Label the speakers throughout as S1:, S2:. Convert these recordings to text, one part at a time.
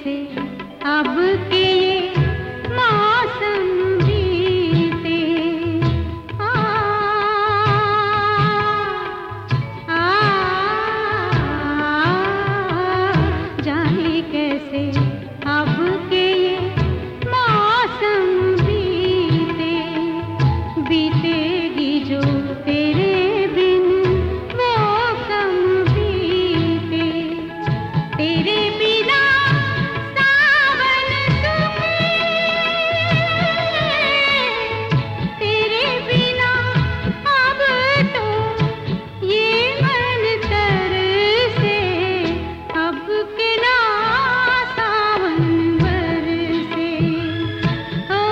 S1: कैसे अब के ये मौसम बीते। आ, आ, जाने कैसे अब के ये मौसम बीते। बीतेगी जो तेरे बिन वो कम बीते। तेरे बिना सावन सूखे, तेरे बिना अब तो ये मन तरसे। अब के ना सावन बरसे, ओ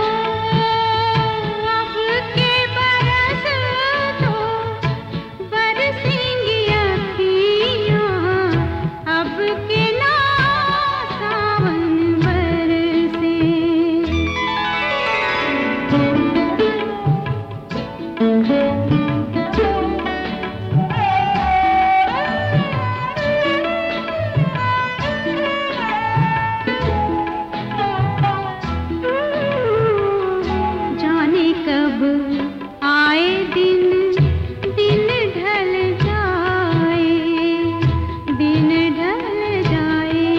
S1: अब के बरस तो बरसेंगी अखियाँ। अब के ना सावन बरसे। जाने कब आए दिन, दिन ढल जाए, दिन ढल जाए।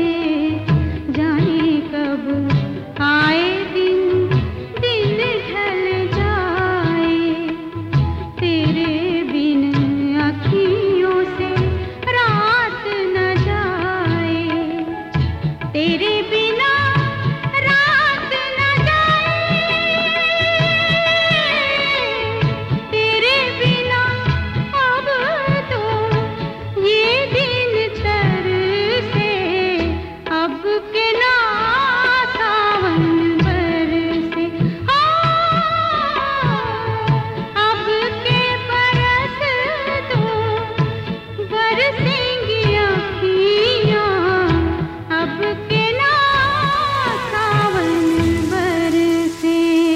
S1: जाने कब आए दिन, दिन ढल जाए। तेरे बिन अखियों से रात न जाए। तेरे बिना रात न जाए। तेरे बिना अब तो ये दिन तरसे। अब के ना सावन बरसे, अब के बरस तो बरसेंगी अखियाँ। अब के ना सावन बरसे।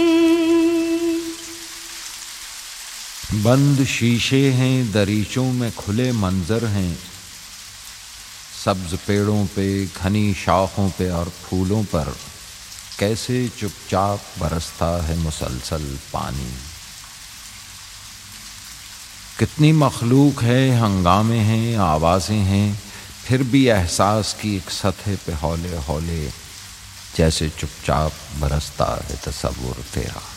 S2: बंद शीशे हैं, दरीचों में खुले मंजर हैं। सब्ज पेड़ों पे, घनी शाखों पे और फूलों पर कैसे चुपचाप बरसता है मुसलसल पानी। कितनी मखलूक है, हंगामे हैं, आवाज़ें हैं, फिर भी एहसास की एक सतह पे हौले हौले जैसे चुपचाप बरसता है तसव्वुर तेरा।